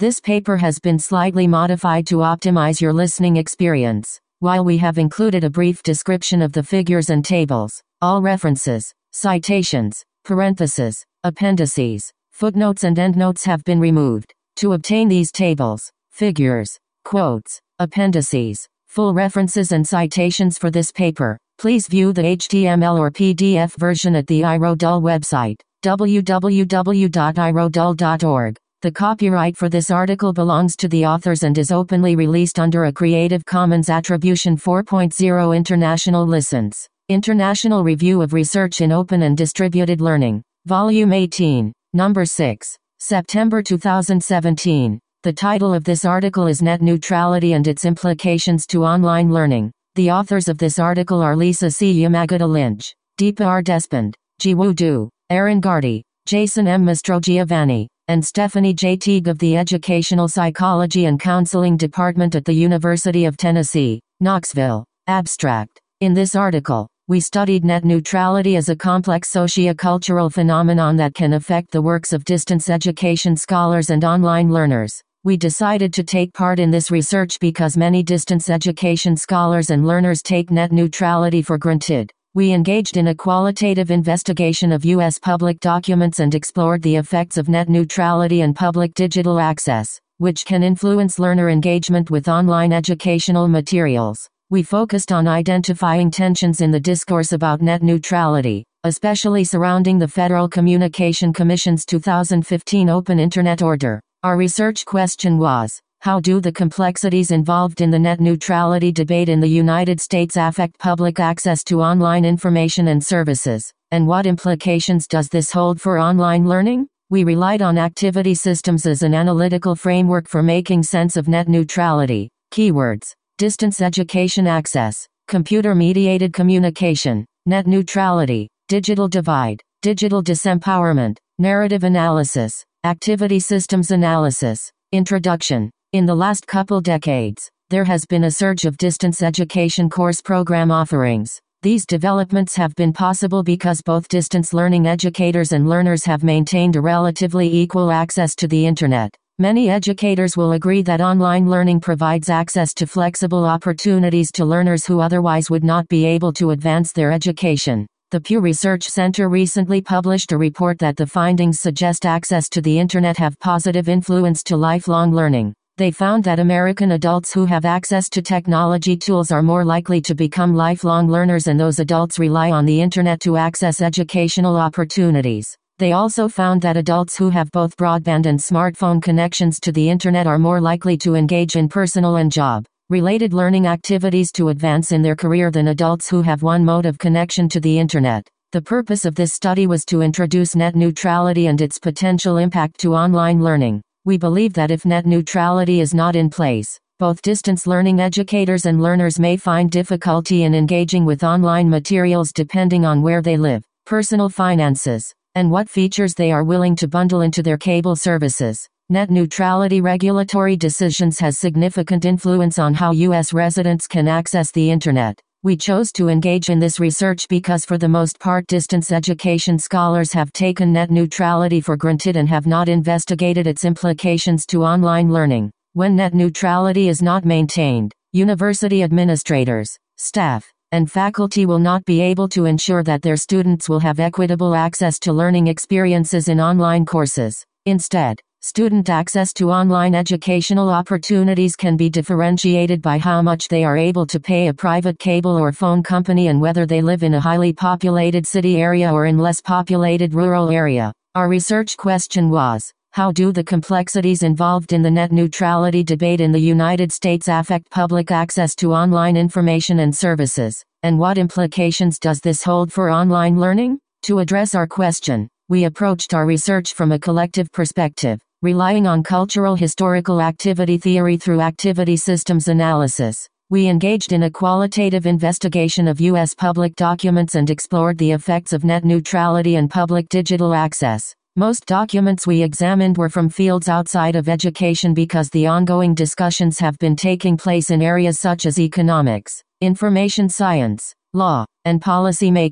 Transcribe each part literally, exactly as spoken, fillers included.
This paper has been slightly modified to optimize your listening experience. While we have included a brief description of the figures and tables, all references, citations, parentheses, appendices, footnotes and endnotes have been removed. To obtain these tables, figures, quotes, appendices, full references and citations for this paper, please view the H T M L or P D F version at the iRodul website, w w w dot i rodul dot org. The copyright for this article belongs to the authors and is openly released under a Creative Commons Attribution four point oh International License. International Review of Research in Open and Distributed Learning. Volume eighteen, Number six, September two thousand seventeen. The title of this article is Net Neutrality and Its Implications to Online Learning. The authors of this article are Lisa C. Yamagata Lynch, Deepa R. Despand, Jiwoo Du, Aaron Gardy, Jason M. Mastrogiovanni, and Stephanie J. Teague of the Educational Psychology and Counseling Department at the University of Tennessee, Knoxville. Abstract. In this article, we studied net neutrality as a complex socio-cultural phenomenon that can affect the works of distance education scholars and online learners. We decided to take part in this research because many distance education scholars and learners take net neutrality for granted. We engaged in a qualitative investigation of U S public documents and explored the effects of net neutrality and public digital access, which can influence learner engagement with online educational materials. We focused on identifying tensions in the discourse about net neutrality, especially surrounding the Federal Communication Commission's two thousand fifteen Open Internet Order. Our research question was, how do the complexities involved in the net neutrality debate in the United States affect public access to online information and services, and what implications does this hold for online learning? We relied on activity systems as an analytical framework for making sense of net neutrality. Keywords: distance education access, computer-mediated communication, net neutrality, digital divide, digital disempowerment, narrative analysis, activity systems analysis. Introduction. In the last couple decades, there has been a surge of distance education course program offerings. These developments have been possible because both distance learning educators and learners have maintained a relatively equal access to the Internet. Many educators will agree that online learning provides access to flexible opportunities to learners who otherwise would not be able to advance their education. The Pew Research Center recently published a report that the findings suggest access to the Internet have positive influence to lifelong learning. They found that American adults who have access to technology tools are more likely to become lifelong learners, and those adults rely on the Internet to access educational opportunities. They also found that adults who have both broadband and smartphone connections to the Internet are more likely to engage in personal and job-related learning activities to advance in their career than adults who have one mode of connection to the Internet. The purpose of this study was to introduce net neutrality and its potential impact to online learning. We believe that if net neutrality is not in place, both distance learning educators and learners may find difficulty in engaging with online materials depending on where they live, personal finances, and what features they are willing to bundle into their cable services. Net neutrality regulatory decisions has significant influence on how U S residents can access the Internet. We chose to engage in this research because for the most part distance education scholars have taken net neutrality for granted and have not investigated its implications to online learning. When net neutrality is not maintained, university administrators, staff, and faculty will not be able to ensure that their students will have equitable access to learning experiences in online courses. Instead, student access to online educational opportunities can be differentiated by how much they are able to pay a private cable or phone company and whether they live in a highly populated city area or in less populated rural area. Our research question was, how do the complexities involved in the net neutrality debate in the United States affect public access to online information and services, and what implications does this hold for online learning? To address our question, we approached our research from a collective perspective, relying on cultural historical activity theory through activity systems analysis. We engaged in a qualitative investigation of U S public documents and explored the effects of net neutrality and public digital access. Most documents we examined were from fields outside of education because the ongoing discussions have been taking place in areas such as economics, information science, law, and policy making.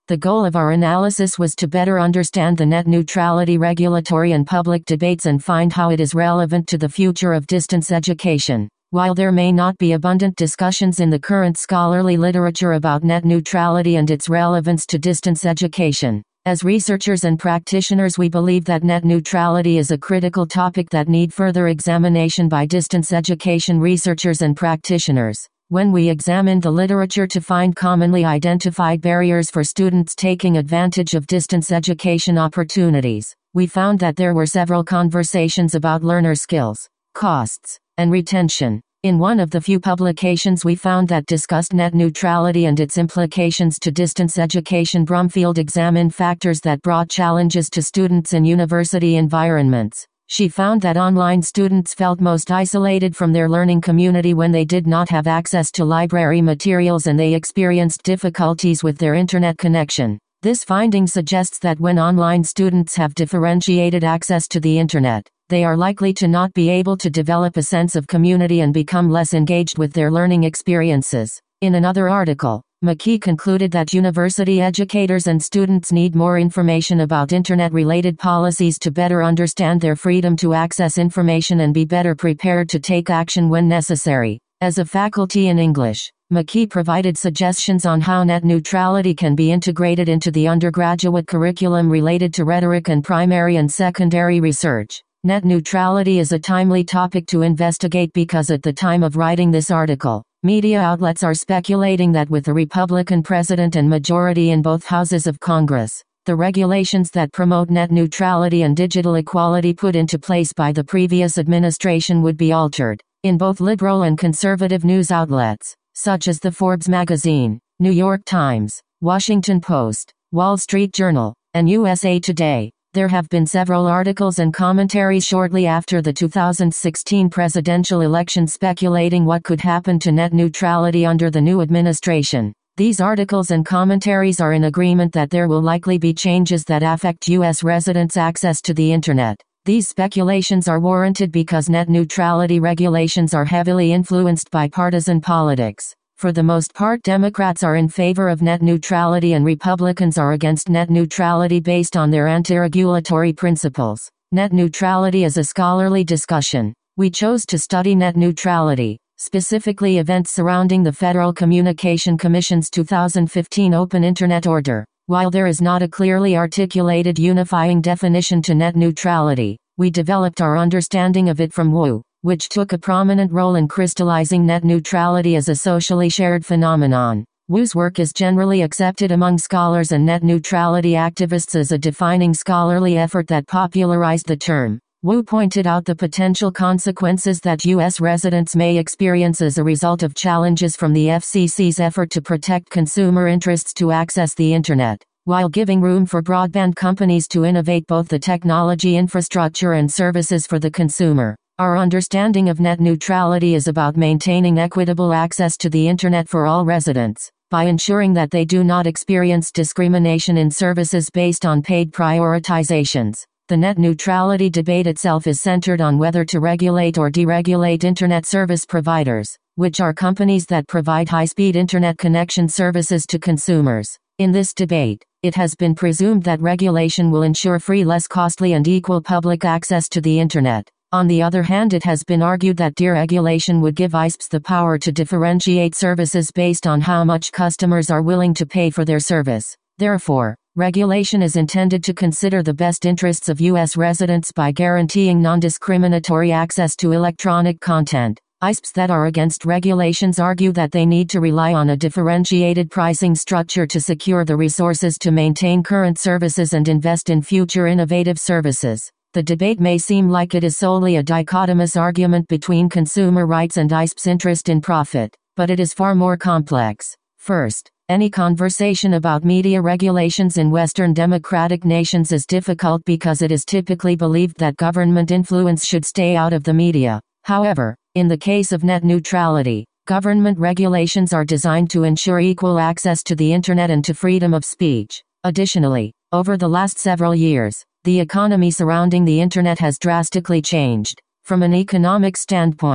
The goal of our analysis was to better understand the net neutrality regulatory and public debates and find how it is relevant to the future of distance education. While there may not be abundant discussions in the current scholarly literature about net neutrality and its relevance to distance education, as researchers and practitioners we believe that net neutrality is a critical topic that need further examination by distance education researchers and practitioners. When we examined the literature to find commonly identified barriers for students taking advantage of distance education opportunities, we found that there were several conversations about learner skills, costs, and retention. In one of the few publications we found that discussed net neutrality and its implications to distance education, Brumfield examined factors that brought challenges to students in university environments. She found that online students felt most isolated from their learning community when they did not have access to library materials and they experienced difficulties with their internet connection. This finding suggests that when online students have differentiated access to the internet, they are likely to not be able to develop a sense of community and become less engaged with their learning experiences. In another article, McKee concluded that university educators and students need more information about internet-related policies to better understand their freedom to access information and be better prepared to take action when necessary. As a faculty in English, McKee provided suggestions on how net neutrality can be integrated into the undergraduate curriculum related to rhetoric and primary and secondary research. Net neutrality is a timely topic to investigate because at the time of writing this article, media outlets are speculating that with a Republican president and majority in both houses of Congress, the regulations that promote net neutrality and digital equality put into place by the previous administration would be altered. In both liberal and conservative news outlets, such as the Forbes magazine, New York Times, Washington Post, Wall Street Journal, and U S A Today, there have been several articles and commentaries shortly after the two thousand sixteen presidential election speculating what could happen to net neutrality under the new administration. These articles and commentaries are in agreement that there will likely be changes that affect U S residents' access to the Internet. These speculations are warranted because net neutrality regulations are heavily influenced by partisan politics. For the most part, Democrats are in favor of net neutrality and Republicans are against net neutrality based on their anti-regulatory principles. Net neutrality is a scholarly discussion. We chose to study net neutrality, specifically events surrounding the Federal Communication Commission's two thousand fifteen Open Internet Order. While there is not a clearly articulated unifying definition to net neutrality, we developed our understanding of it from Wu, which took a prominent role in crystallizing net neutrality as a socially shared phenomenon. Wu's work is generally accepted among scholars and net neutrality activists as a defining scholarly effort that popularized the term. Wu pointed out the potential consequences that U S residents may experience as a result of challenges from the F C C's effort to protect consumer interests to access the Internet, while giving room for broadband companies to innovate both the technology infrastructure and services for the consumer. Our understanding of net neutrality is about maintaining equitable access to the Internet for all residents, by ensuring that they do not experience discrimination in services based on paid prioritizations. The net neutrality debate itself is centered on whether to regulate or deregulate Internet service providers, which are companies that provide high-speed Internet connection services to consumers. In this debate, it has been presumed that regulation will ensure free, less costly and equal public access to the Internet. On the other hand, it has been argued that deregulation would give I S Ps the power to differentiate services based on how much customers are willing to pay for their service. Therefore, regulation is intended to consider the best interests of U S residents by guaranteeing non-discriminatory access to electronic content. I S Ps that are against regulations argue that they need to rely on a differentiated pricing structure to secure the resources to maintain current services and invest in future innovative services. The debate may seem like it is solely a dichotomous argument between consumer rights and I S Ps' interest in profit, but it is far more complex. First, any conversation about media regulations in Western democratic nations is difficult because it is typically believed that government influence should stay out of the media. However, in the case of net neutrality, government regulations are designed to ensure equal access to the Internet and to freedom of speech. Additionally, over the last several years, the economy surrounding the Internet has drastically changed. From an economic standpoint,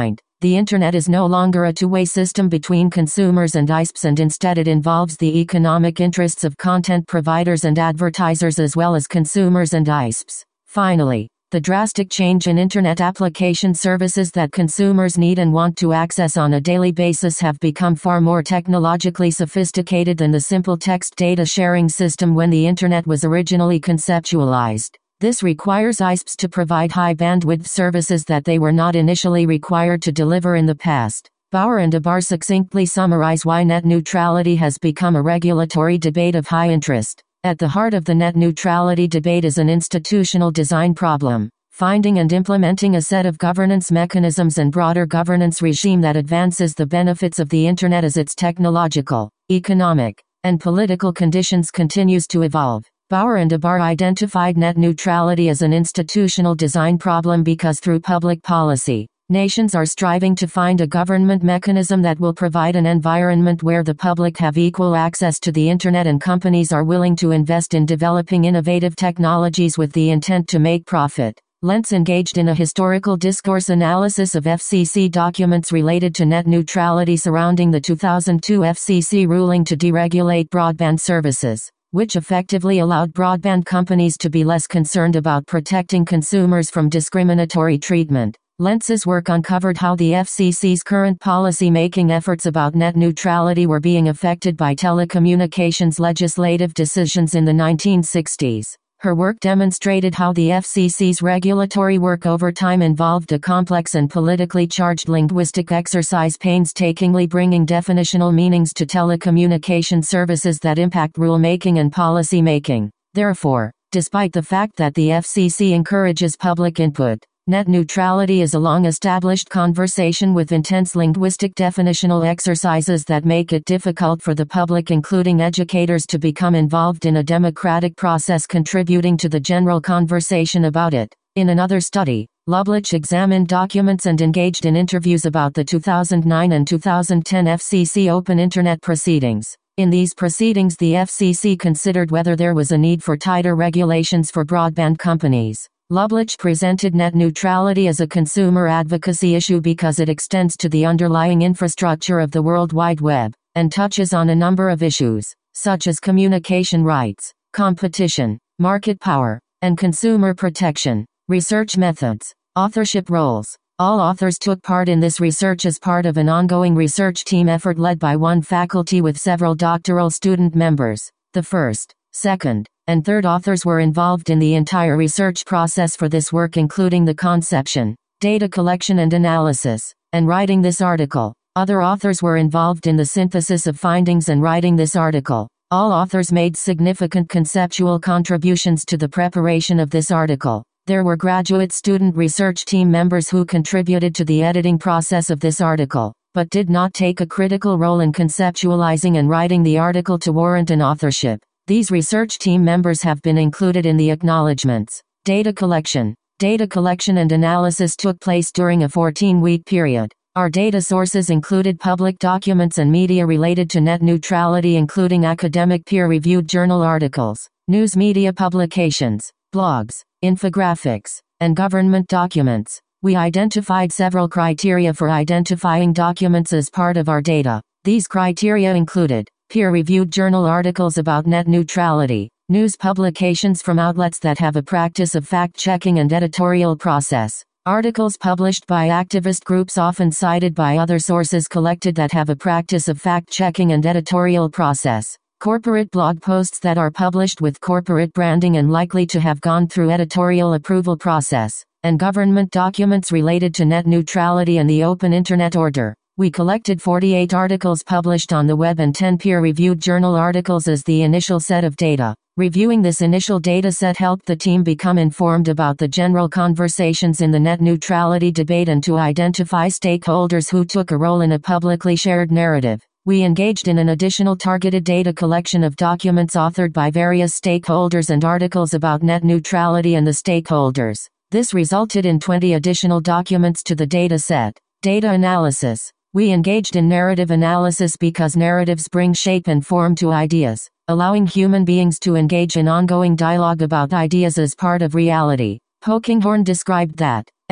The Internet is no longer a two-way system between consumers and I S Ps, and instead it involves the economic interests of content providers and advertisers as well as consumers and I S Ps. Finally, the drastic change in Internet application services that consumers need and want to access on a daily basis have become far more technologically sophisticated than the simple text data sharing system when the Internet was originally conceptualized. This requires I S Ps to provide high bandwidth services that they were not initially required to deliver in the past. Bauer and Abar succinctly summarize why net neutrality has become a regulatory debate of high interest. At the heart of the net neutrality debate is an institutional design problem, finding and implementing a set of governance mechanisms and broader governance regime that advances the benefits of the Internet as its technological, economic, and political conditions continues to evolve. Bauer and Abar identified net neutrality as an institutional design problem because through public policy, nations are striving to find a government mechanism that will provide an environment where the public have equal access to the Internet and companies are willing to invest in developing innovative technologies with the intent to make profit. Lentz engaged in a historical discourse analysis of F C C documents related to net neutrality surrounding the two thousand two F C C ruling to deregulate broadband services, which effectively allowed broadband companies to be less concerned about protecting consumers from discriminatory treatment. Lentz's work uncovered how the F C C's current policy-making efforts about net neutrality were being affected by telecommunications legislative decisions in the nineteen sixties. Her work demonstrated how the F C C's regulatory work over time involved a complex and politically charged linguistic exercise, painstakingly bringing definitional meanings to telecommunication services that impact rulemaking and policy-making. Therefore, despite the fact that the F C C encourages public input, net neutrality is a long-established conversation with intense linguistic definitional exercises that make it difficult for the public, including educators, to become involved in a democratic process contributing to the general conversation about it. In another study, Lublich examined documents and engaged in interviews about the two thousand nine and two thousand ten F C C Open Internet proceedings. In these proceedings, the F C C considered whether there was a need for tighter regulations for broadband companies. Lublich presented net neutrality as a consumer advocacy issue because it extends to the underlying infrastructure of the World Wide Web, and touches on a number of issues, such as communication rights, competition, market power, and consumer protection. Research methods. Authorship roles. All authors took part in this research as part of an ongoing research team effort led by one faculty with several doctoral student members. The first, second, and third authors were involved in the entire research process for this work, including the conception, data collection and analysis, and writing this article. Other authors were involved in the synthesis of findings and writing this article. All authors made significant conceptual contributions to the preparation of this article. There were graduate student research team members who contributed to the editing process of this article, but did not take a critical role in conceptualizing and writing the article to warrant an authorship. These research team members have been included in the acknowledgments. Data collection. Data collection and analysis took place during a fourteen-week period. Our data sources included public documents and media related to net neutrality, including academic peer-reviewed journal articles, news media publications, blogs, infographics, and government documents. We identified several criteria for identifying documents as part of our data. These criteria included peer-reviewed journal articles about net neutrality, news publications from outlets that have a practice of fact-checking and editorial process, articles published by activist groups often cited by other sources collected that have a practice of fact-checking and editorial process, corporate blog posts that are published with corporate branding and likely to have gone through editorial approval process, and government documents related to net neutrality and the Open Internet Order. We collected forty-eight articles published on the web and ten peer-reviewed journal articles as the initial set of data. Reviewing this initial data set helped the team become informed about the general conversations in the net neutrality debate and to identify stakeholders who took a role in a publicly shared narrative. We engaged in an additional targeted data collection of documents authored by various stakeholders and articles about net neutrality and the stakeholders. This resulted in twenty additional documents to the data set. Data analysis. We engaged in narrative analysis because narratives bring shape and form to ideas, allowing human beings to engage in ongoing dialogue about ideas as part of reality. Polkinghorne described that an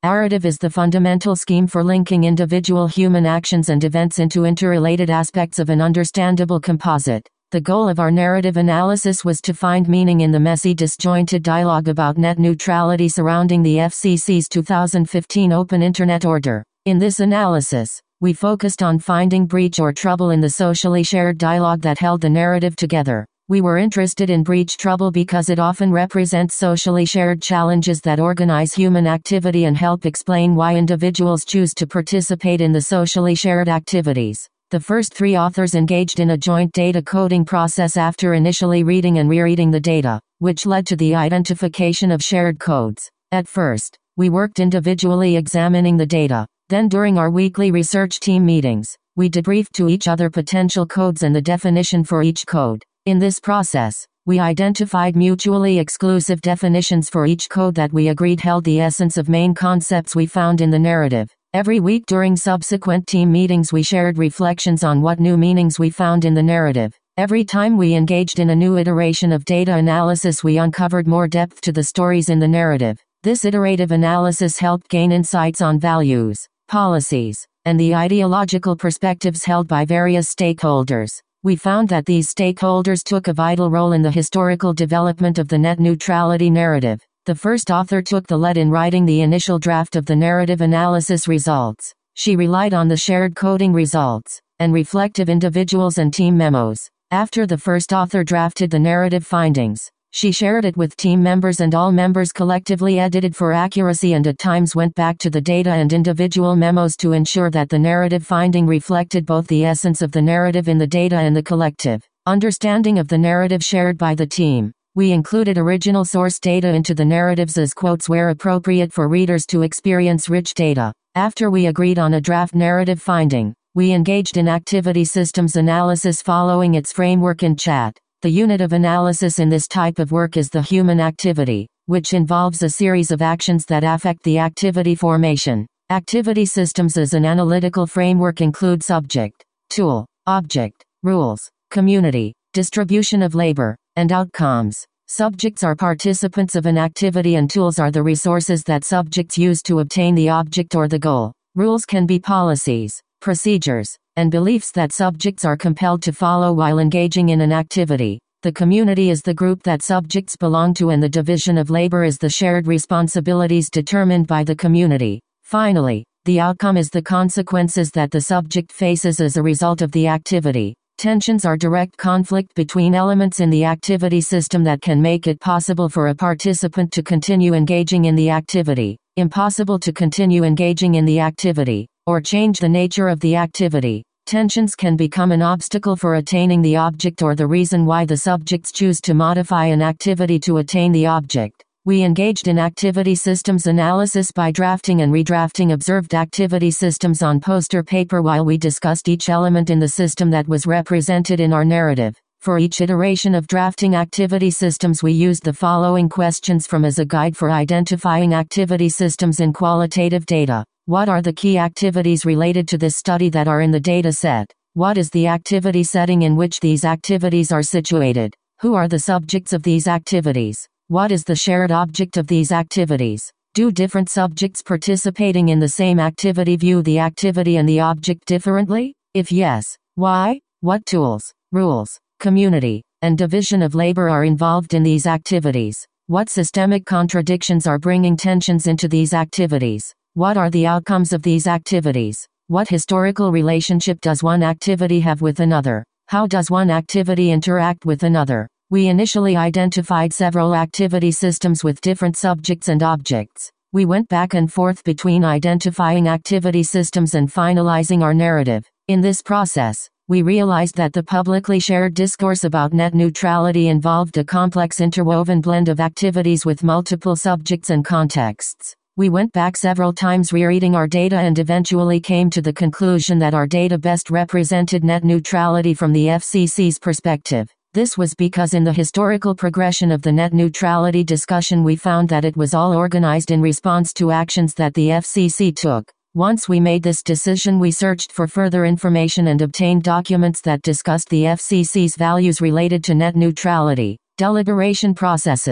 Narrative is the fundamental scheme for linking individual human actions and events into interrelated aspects of an understandable composite. The goal of our narrative analysis was to find meaning in the messy, disjointed dialogue about net neutrality surrounding the F C C's two thousand fifteen Open Internet Order. In this analysis, we focused on finding breach or trouble in the socially shared dialogue that held the narrative together. We were interested in breach trouble because it often represents socially shared challenges that organize human activity and help explain why individuals choose to participate in the socially shared activities. The first three authors engaged in a joint data coding process after initially reading and rereading the data, which led to the identification of shared codes. At first, we worked individually examining the data. Then during our weekly research team meetings, we debriefed to each other potential codes and the definition for each code. In this process, we identified mutually exclusive definitions for each code that we agreed held the essence of main concepts we found in the narrative. Every week during subsequent team meetings we shared reflections on what new meanings we found in the narrative. Every time we engaged in a new iteration of data analysis we uncovered more depth to the stories in the narrative. This iterative analysis helped gain insights on values, policies, and the ideological perspectives held by various stakeholders. We found that these stakeholders took a vital role in the historical development of the net neutrality narrative. The first author took the lead in writing the initial draft of the narrative analysis results. She relied on the shared coding results, and reflective individuals and team memos. After the first author drafted the narrative findings, she shared it with team members and all members collectively edited for accuracy and at times went back to the data and individual memos to ensure that the narrative finding reflected both the essence of the narrative in the data and the collective understanding of the narrative shared by the team. We included original source data into the narratives as quotes where appropriate for readers to experience rich data. After we agreed on a draft narrative finding, we engaged in activity systems analysis following its framework in chat. The unit of analysis in this type of work is the human activity, which involves a series of actions that affect the activity formation. Activity systems as an analytical framework include subject, tool, object, rules, community, distribution of labor, and outcomes. Subjects are participants of an activity and tools are the resources that subjects use to obtain the object or the goal. Rules can be policies, procedures, and beliefs that subjects are compelled to follow while engaging in an activity. The community is the group that subjects belong to and the division of labor is the shared responsibilities determined by the community. Finally, the outcome is the consequences that the subject faces as a result of the activity. Tensions are direct conflict between elements in the activity system that can make it possible for a participant to continue engaging in the activity, impossible to continue engaging in the activity, or change the nature of the activity. Tensions can become an obstacle for attaining the object or the reason why the subjects choose to modify an activity to attain the object. We engaged in activity systems analysis by drafting and redrafting observed activity systems on poster paper while we discussed each element in the system that was represented in our narrative. For each iteration of drafting activity systems we used the following questions from as a guide for identifying activity systems in qualitative data. What are the key activities related to this study that are in the data set? What is the activity setting in which these activities are situated? Who are the subjects of these activities? What is the shared object of these activities? Do different subjects participating in the same activity view the activity and the object differently? If yes, why? What tools, rules, community, and division of labor are involved in these activities? What systemic contradictions are bringing tensions into these activities? What are the outcomes of these activities? What historical relationship does one activity have with another? How does one activity interact with another? We initially identified several activity systems with different subjects and objects. We went back and forth between identifying activity systems and finalizing our narrative. In this process, we realized that the publicly shared discourse about net neutrality involved a complex interwoven blend of activities with multiple subjects and contexts. We went back several times rereading our data and eventually came to the conclusion that our data best represented net neutrality from the F C C's perspective. This was because in the historical progression of the net neutrality discussion we found that it was all organized in response to actions that the F C C took. Once we made this decision we searched for further information and obtained documents that discussed the F C C's values related to net neutrality, deliberation processes,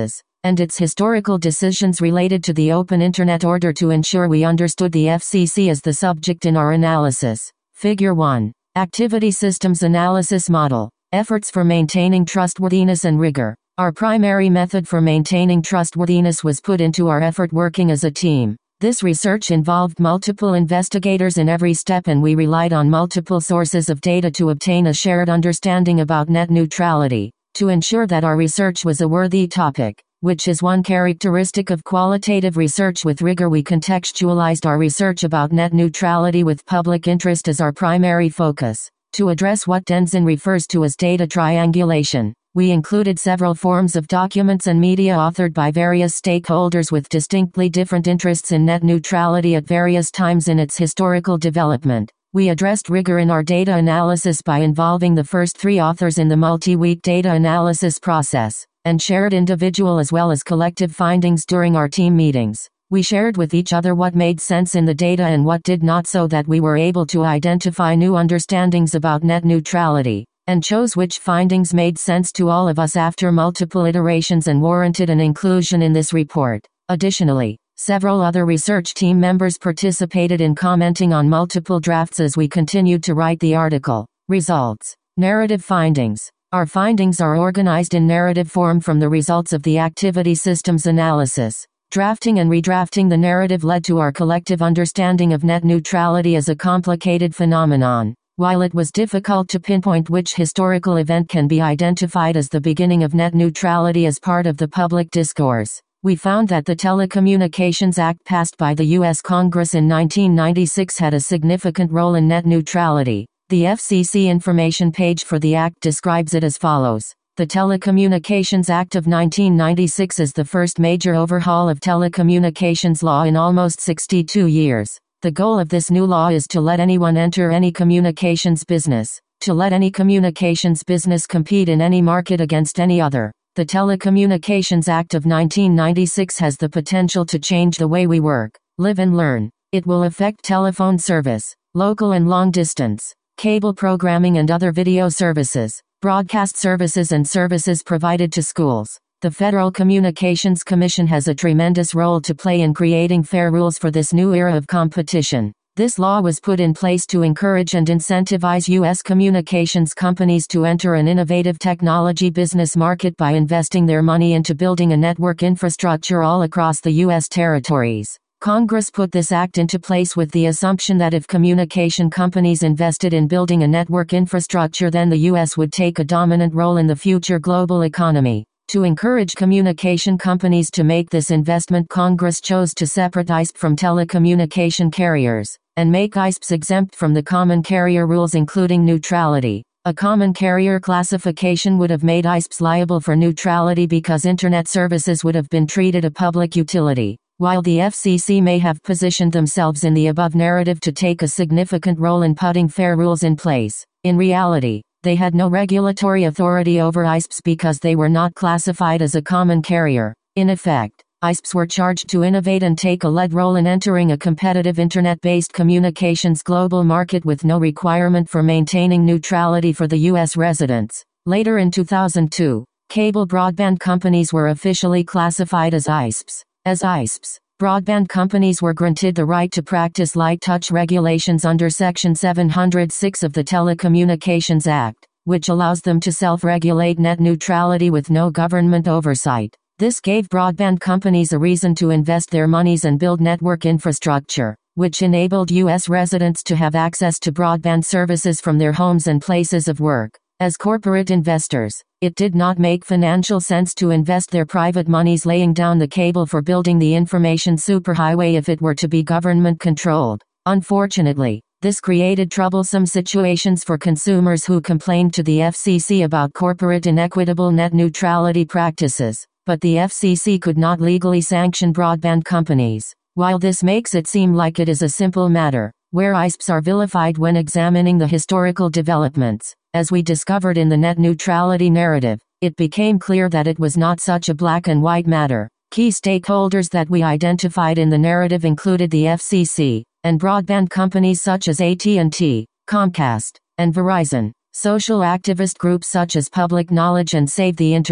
and its historical decisions related to the Open Internet order to ensure we understood the F C C as the subject in our analysis. Figure one. Activity Systems Analysis Model. Efforts for maintaining trustworthiness and rigor. Our primary method for maintaining trustworthiness was put into our effort working as a team. This research involved multiple investigators in every step, and we relied on multiple sources of data to obtain a shared understanding about net neutrality. To ensure that our research was a worthy topic, which is one characteristic of qualitative research with rigor, we contextualized our research about net neutrality with public interest as our primary focus. To address what Denzin refers to as data triangulation, we included several forms of documents and media authored by various stakeholders with distinctly different interests in net neutrality at various times in its historical development. We addressed rigor in our data analysis by involving the first three authors in the multi-week data analysis process, and shared individual as well as collective findings during our team meetings. We shared with each other what made sense in the data and what did not, so that we were able to identify new understandings about net neutrality, and chose which findings made sense to all of us after multiple iterations and warranted an inclusion in this report. Additionally, several other research team members participated in commenting on multiple drafts as we continued to write the article. Results. Narrative findings. Our findings are organized in narrative form from the results of the activity systems analysis. Drafting and redrafting the narrative led to our collective understanding of net neutrality as a complicated phenomenon. While it was difficult to pinpoint which historical event can be identified as the beginning of net neutrality as part of the public discourse, we found that the Telecommunications Act passed by the U S Congress in nineteen ninety-six had a significant role in net neutrality. The F C C information page for the Act describes it as follows. The Telecommunications Act of nineteen ninety-six is the first major overhaul of telecommunications law in almost sixty-two years. The goal of this new law is to let anyone enter any communications business, to let any communications business compete in any market against any other. The Telecommunications Act of nineteen ninety-six has the potential to change the way we work, live and learn. It will affect telephone service, local and long distance, cable programming and other video services, broadcast services and services provided to schools. The Federal Communications Commission has a tremendous role to play in creating fair rules for this new era of competition. This law was put in place to encourage and incentivize U S communications companies to enter an innovative technology business market by investing their money into building a network infrastructure all across the U S territories. Congress put this act into place with the assumption that if communication companies invested in building a network infrastructure, then the U S would take a dominant role in the future global economy. To encourage communication companies to make this investment, Congress chose to separate I S P from telecommunication carriers, and make I S Ps exempt from the common carrier rules including neutrality. A common carrier classification would have made I S Ps liable for neutrality because Internet services would have been treated a public utility. While the F C C may have positioned themselves in the above narrative to take a significant role in putting fair rules in place, in reality, they had no regulatory authority over I S Ps because they were not classified as a common carrier. In effect, I S Ps were charged to innovate and take a lead role in entering a competitive Internet-based communications global market with no requirement for maintaining neutrality for the U S residents. Later in two thousand two, cable broadband companies were officially classified as I S Ps. As I S Ps, broadband companies were granted the right to practice light touch regulations under Section seven hundred six of the Telecommunications Act, which allows them to self-regulate net neutrality with no government oversight. This gave broadband companies a reason to invest their monies and build network infrastructure, which enabled U S residents to have access to broadband services from their homes and places of work. As corporate investors, it did not make financial sense to invest their private monies laying down the cable for building the information superhighway if it were to be government-controlled. Unfortunately, this created troublesome situations for consumers who complained to the F C C about corporate inequitable net neutrality practices, but the F C C could not legally sanction broadband companies. While this makes it seem like it is a simple matter, where I S Ps are vilified when examining the historical developments, as we discovered in the net neutrality narrative, it became clear that it was not such a black and white matter. Key stakeholders that we identified in the narrative included the F C C, and broadband companies such as A T and T, Comcast, and Verizon, social activist groups such as Public Knowledge and Save the Internet,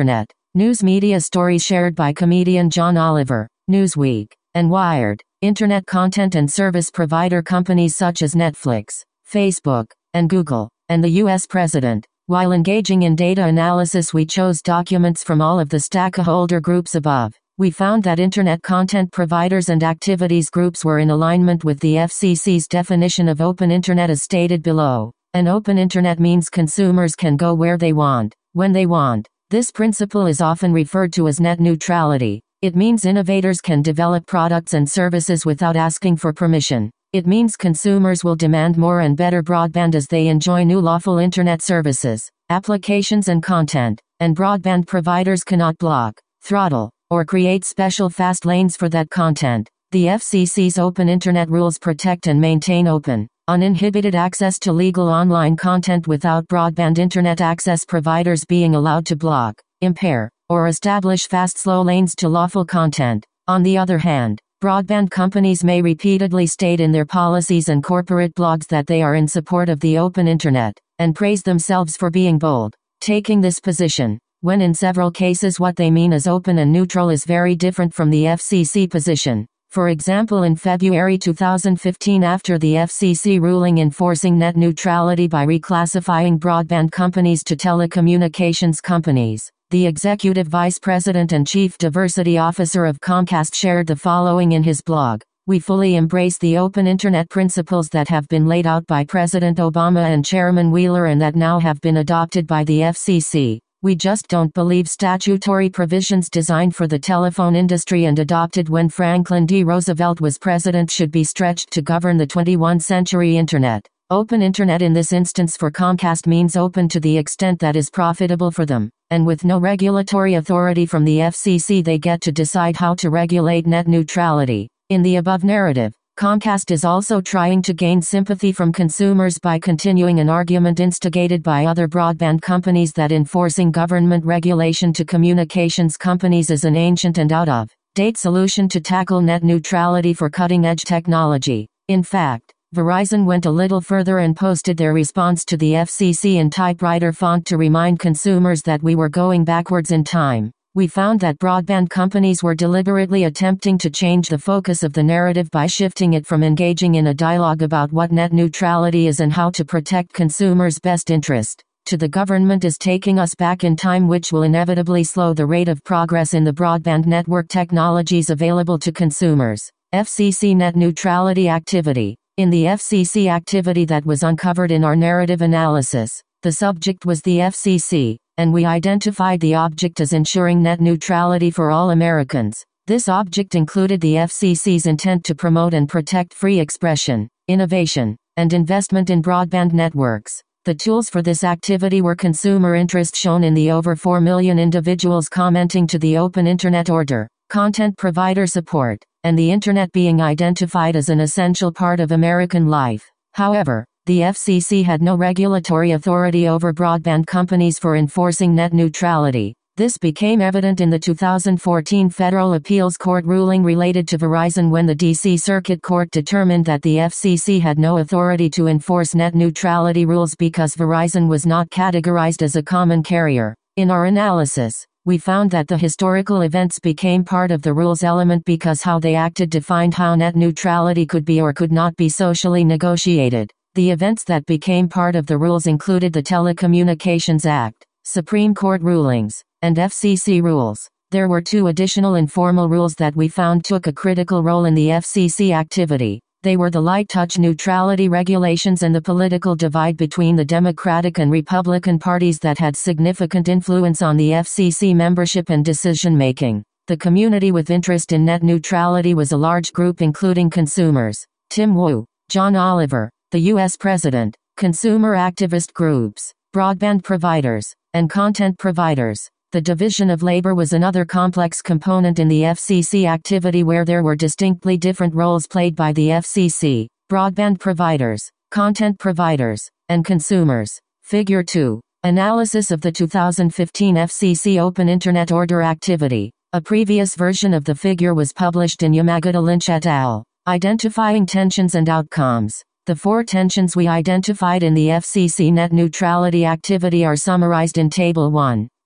News media stories shared by comedian John Oliver, Newsweek, and Wired. Internet content and service provider companies such as Netflix, Facebook, and Google, and the U S President. While engaging in data analysis, we chose documents from all of the stakeholder groups above. We found that Internet content providers and activities groups were in alignment with the F C C's definition of open Internet as stated below. An open Internet means consumers can go where they want, when they want. This principle is often referred to as net neutrality. It means innovators can develop products and services without asking for permission. It means consumers will demand more and better broadband as they enjoy new lawful Internet services, applications and content, and broadband providers cannot block, throttle, or create special fast lanes for that content. The F C C's open Internet rules protect and maintain open, uninhibited access to legal online content without broadband Internet access providers being allowed to block, impair, or establish fast slow lanes to lawful content. On the other hand, broadband companies may repeatedly state in their policies and corporate blogs that they are in support of the open Internet, and praise themselves for being bold, taking this position, when in several cases what they mean as open and neutral is very different from the F C C position. For example, in February two thousand fifteen, after the F C C ruling enforcing net neutrality by reclassifying broadband companies to telecommunications companies, the executive vice president and chief diversity officer of Comcast shared the following in his blog. We fully embrace the open Internet principles that have been laid out by President Obama and Chairman Wheeler and that now have been adopted by the F C C. We just don't believe statutory provisions designed for the telephone industry and adopted when Franklin D. Roosevelt was president should be stretched to govern the twenty-first century Internet. Open Internet in this instance for Comcast means open to the extent that is profitable for them, and with no regulatory authority from the F C C they get to decide how to regulate net neutrality. In the above narrative, Comcast is also trying to gain sympathy from consumers by continuing an argument instigated by other broadband companies that enforcing government regulation to communications companies is an ancient and out-of-date solution to tackle net neutrality for cutting-edge technology. In fact, Verizon went a little further and posted their response to the F C C in typewriter font to remind consumers that we were going backwards in time. We found that broadband companies were deliberately attempting to change the focus of the narrative by shifting it from engaging in a dialogue about what net neutrality is and how to protect consumers' best interest, to the government is taking us back in time, which will inevitably slow the rate of progress in the broadband network technologies available to consumers. F C C net neutrality activity. In the F C C activity that was uncovered in our narrative analysis, the subject was the F C C, and we identified the object as ensuring net neutrality for all Americans. This object included the F C C's intent to promote and protect free expression, innovation, and investment in broadband networks. The tools for this activity were consumer interest shown in the over four million individuals commenting to the Open Internet Order, content provider support, and the Internet being identified as an essential part of American life. However, the F C C had no regulatory authority over broadband companies for enforcing net neutrality. This became evident in the two thousand fourteen Federal Appeals Court ruling related to Verizon when the D C Circuit Court determined that the F C C had no authority to enforce net neutrality rules because Verizon was not categorized as a common carrier. In our analysis, we found that the historical events became part of the rules element because how they acted defined how net neutrality could be or could not be socially negotiated. The events that became part of the rules included the Telecommunications Act, Supreme Court rulings, and F C C rules. There were two additional informal rules that we found took a critical role in the F C C activity. They were the light touch neutrality regulations and the political divide between the Democratic and Republican parties that had significant influence on the F C C membership and decision-making. The community with interest in net neutrality was a large group including consumers, Tim Wu, John Oliver, the U S President, consumer activist groups, broadband providers, and content providers. The division of labor was another complex component in the F C C activity where there were distinctly different roles played by the F C C, broadband providers, content providers, and consumers. Figure two. Analysis of the two thousand fifteen F C C Open Internet Order activity. A previous version of the figure was published in Yamagata Lynch et al. Identifying tensions and outcomes. The four tensions we identified in the F C C net neutrality activity are summarized in Table one.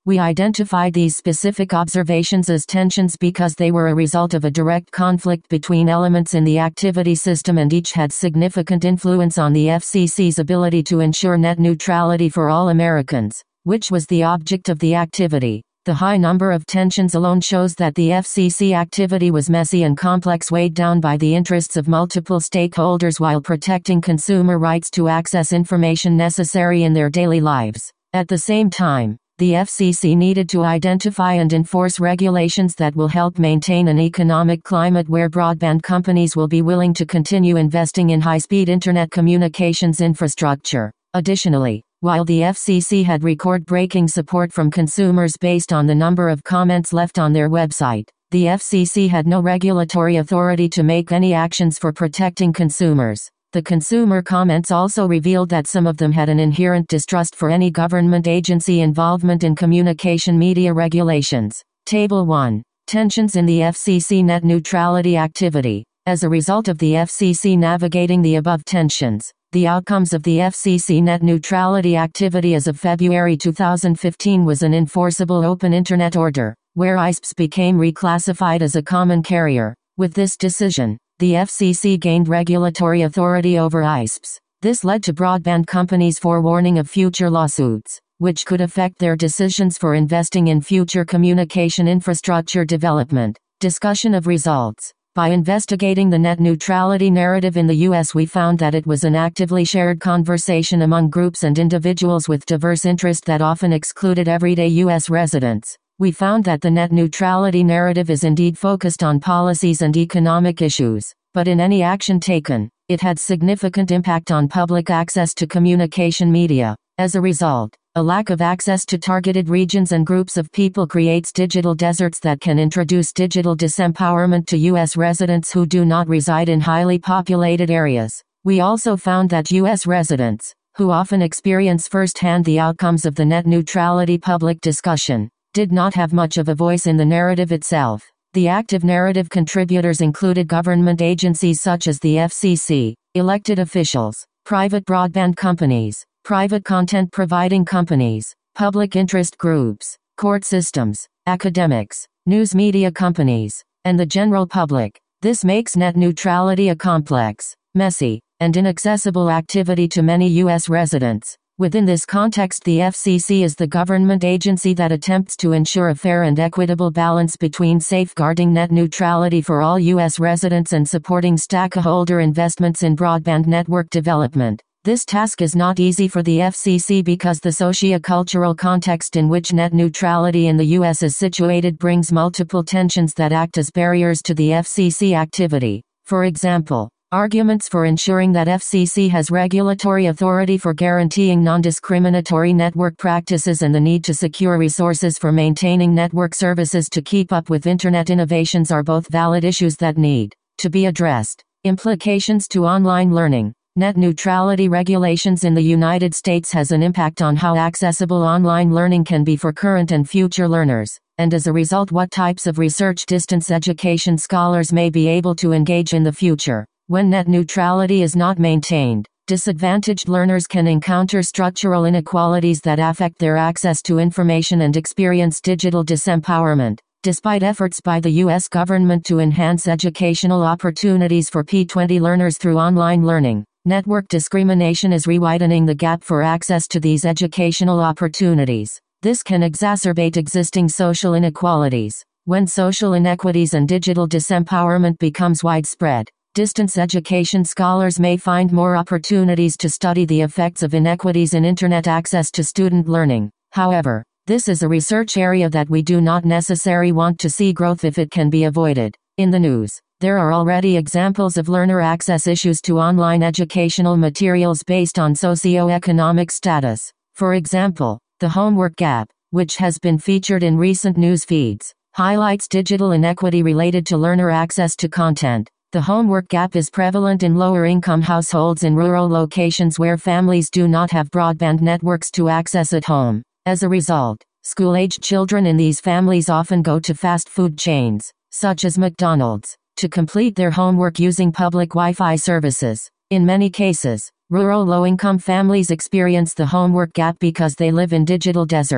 We identified these specific observations as tensions because they were a result of a direct conflict between elements in the activity system, and each had significant influence on the F C C's ability to ensure net neutrality for all Americans, which was the object of the activity. The high number of tensions alone shows that the F C C activity was messy and complex, weighed down by the interests of multiple stakeholders while protecting consumer rights to access information necessary in their daily lives. At the same time, the F C C needed to identify and enforce regulations that will help maintain an economic climate where broadband companies will be willing to continue investing in high-speed internet communications infrastructure. Additionally, while the F C C had record-breaking support from consumers based on the number of comments left on their website, the F C C had no regulatory authority to make any actions for protecting consumers. The consumer comments also revealed that some of them had an inherent distrust for any government agency involvement in communication media regulations. Table one. Tensions in the F C C net neutrality activity. As a result of the F C C navigating the above tensions, the outcomes of the F C C net neutrality activity as of February two thousand fifteen was an enforceable open internet order, where I S Ps became reclassified as a common carrier. With this decision, the F C C gained regulatory authority over I S Ps. This led to broadband companies forewarning of future lawsuits, which could affect their decisions for investing in future communication infrastructure development. Discussion of results. By investigating the net neutrality narrative in the U S, we found that it was an actively shared conversation among groups and individuals with diverse interest that often excluded everyday U S residents. We found that the net neutrality narrative is indeed focused on policies and economic issues, but in any action taken, it had significant impact on public access to communication media. As a result, a lack of access to targeted regions and groups of people creates digital deserts that can introduce digital disempowerment to U S residents who do not reside in highly populated areas. We also found that U S residents, who often experience firsthand the outcomes of the net neutrality public discussion, did not have much of a voice in the narrative itself. The active narrative contributors included government agencies such as the F C C, elected officials, private broadband companies, private content providing companies, public interest groups, court systems, academics, news media companies, and the general public. This makes net neutrality a complex, messy, and inaccessible activity to many U S residents. Within this context, the F C C is the government agency that attempts to ensure a fair and equitable balance between safeguarding net neutrality for all U S residents and supporting stakeholder investments in broadband network development. This task is not easy for the F C C because the socio-cultural context in which net neutrality in the U S is situated brings multiple tensions that act as barriers to the F C C activity. For example, arguments for ensuring that F C C has regulatory authority for guaranteeing non-discriminatory network practices and the need to secure resources for maintaining network services to keep up with internet innovations are both valid issues that need to be addressed. Implications to online learning. Net neutrality regulations in the United States has an impact on how accessible online learning can be for current and future learners, and as a result what types of research distance education scholars may be able to engage in the future. When net neutrality is not maintained, disadvantaged learners can encounter structural inequalities that affect their access to information and experience digital disempowerment. Despite efforts by the U S government to enhance educational opportunities for P twenty learners through online learning, network discrimination is rewidening the gap for access to these educational opportunities. This can exacerbate existing social inequalities. When social inequities and digital disempowerment becomes widespread, distance education scholars may find more opportunities to study the effects of inequities in internet access to student learning. However, this is a research area that we do not necessarily want to see growth if it can be avoided. In the news, there are already examples of learner access issues to online educational materials based on socioeconomic status. For example, the homework gap, which has been featured in recent news feeds, highlights digital inequity related to learner access to content. The homework gap is prevalent in lower-income households in rural locations where families do not have broadband networks to access at home. As a result, school-aged children in these families often go to fast food chains, such as McDonald's, to complete their homework using public Wi-Fi services. In many cases, rural low-income families experience the homework gap because they live in digital deserts.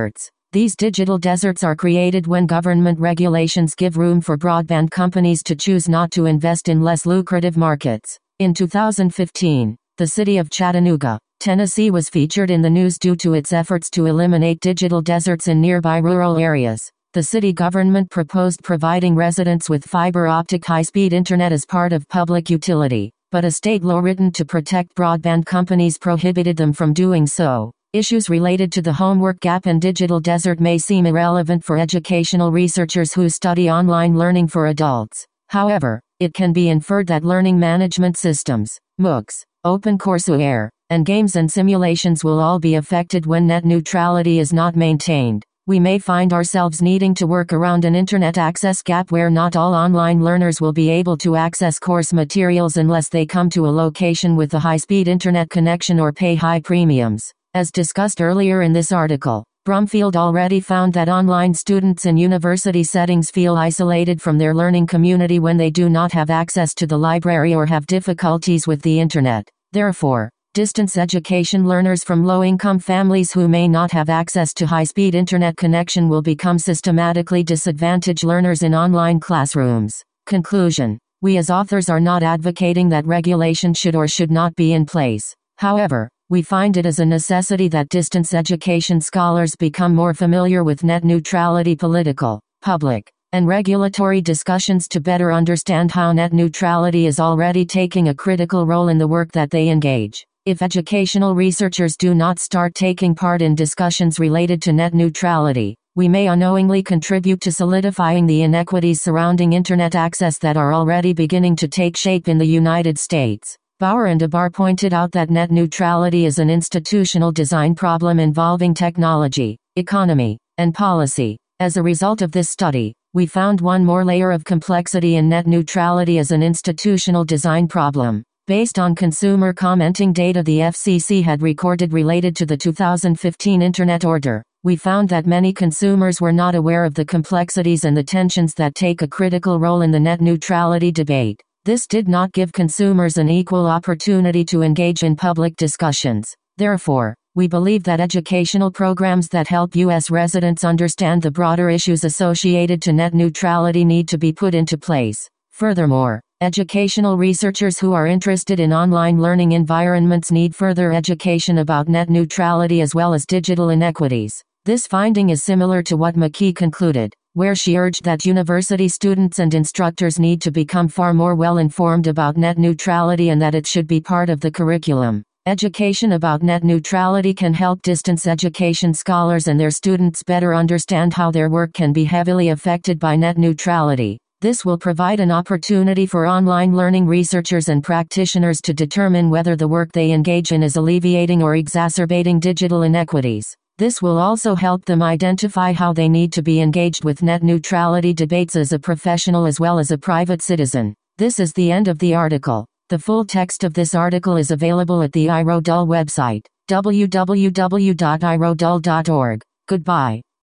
These digital deserts are created when government regulations give room for broadband companies to choose not to invest in less lucrative markets. In two thousand fifteen, the city of Chattanooga, Tennessee was featured in the news due to its efforts to eliminate digital deserts in nearby rural areas. The city government proposed providing residents with fiber optic high-speed internet as part of public utility, but a state law written to protect broadband companies prohibited them from doing so. Issues related to the homework gap and digital desert may seem irrelevant for educational researchers who study online learning for adults. However, it can be inferred that learning management systems, MOOCs, OpenCourseware, and games and simulations will all be affected when net neutrality is not maintained. We may find ourselves needing to work around an internet access gap where not all online learners will be able to access course materials unless they come to a location with a high-speed internet connection or pay high premiums. As discussed earlier in this article, Brumfield already found that online students in university settings feel isolated from their learning community when they do not have access to the library or have difficulties with the internet. Therefore, distance education learners from low-income families who may not have access to high-speed internet connection will become systematically disadvantaged learners in online classrooms. Conclusion: we as authors are not advocating that regulation should or should not be in place. However, we find it as a necessity that distance education scholars become more familiar with net neutrality political, public, and regulatory discussions to better understand how net neutrality is already taking a critical role in the work that they engage. If educational researchers do not start taking part in discussions related to net neutrality, we may unknowingly contribute to solidifying the inequities surrounding internet access that are already beginning to take shape in the United States. Bauer and Abar pointed out that net neutrality is an institutional design problem involving technology, economy, and policy. As a result of this study, we found one more layer of complexity in net neutrality as an institutional design problem. Based on consumer commenting data the F C C had recorded related to the two thousand fifteen Internet Order, we found that many consumers were not aware of the complexities and the tensions that take a critical role in the net neutrality debate. This did not give consumers an equal opportunity to engage in public discussions. Therefore, we believe that educational programs that help U S residents understand the broader issues associated to net neutrality need to be put into place. Furthermore, educational researchers who are interested in online learning environments need further education about net neutrality as well as digital inequities. This finding is similar to what McKee concluded, where she urged that university students and instructors need to become far more well-informed about net neutrality and that it should be part of the curriculum. Education about net neutrality can help distance education scholars and their students better understand how their work can be heavily affected by net neutrality. This will provide an opportunity for online learning researchers and practitioners to determine whether the work they engage in is alleviating or exacerbating digital inequities. This will also help them identify how they need to be engaged with net neutrality debates as a professional as well as a private citizen. This is the end of the article. The full text of this article is available at the iRodul website, w w w dot i rodul dot org. Goodbye.